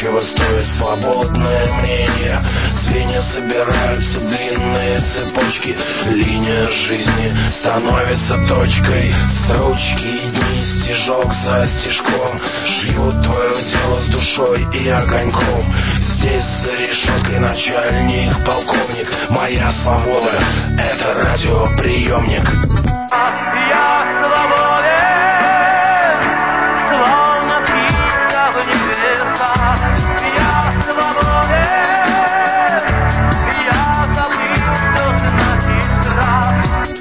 чего стоит свободное мнение. Звенья собираются, длинные цепочки, линия жизни становится точкой. Строчки и дни, стежок за стежком, шьют твое дело с душой и огоньком. Здесь за решеткой начальник, полковник. Моя свобода — это радиоприемник. Я свободен, словно птица в небесах. Я свободен, я забыл, что значит страх.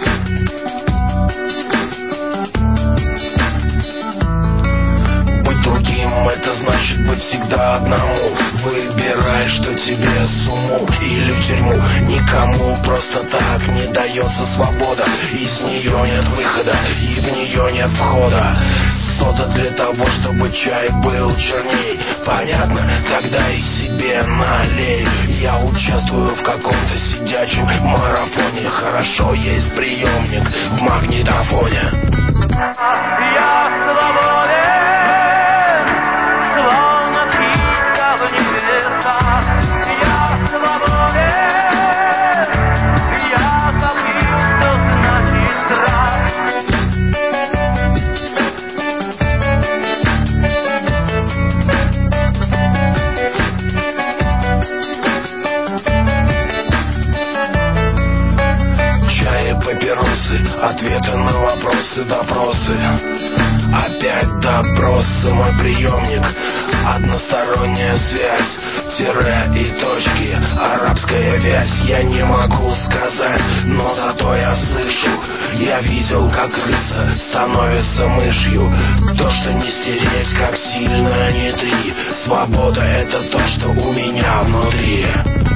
Быть другим — это значит быть всегда одному. Выбирай, что тебе с уму или в тюрьму. Никому просто так не дается свобода. Из нее нет выхода и в нее нет входа. Сода для того, чтобы чай был черней. Понятно? Тогда и себе налей. Я участвую в каком-то сидячем марафоне. Хорошо, есть приемник в магнитофоне. Я свободен, словно птица в небесах. Я свободен, я забыл, что значит страх. Чай и папиросы, ответы на вопросы, допросы. Опять допросы, мой приемник. Односторонняя связь, тире и точки, арабская вязь. Я не могу сказать, но зато я слышу. Я видел, как крыса становится мышью. То, что не стереть, как сильно не ты. Свобода — это то, что у меня внутри.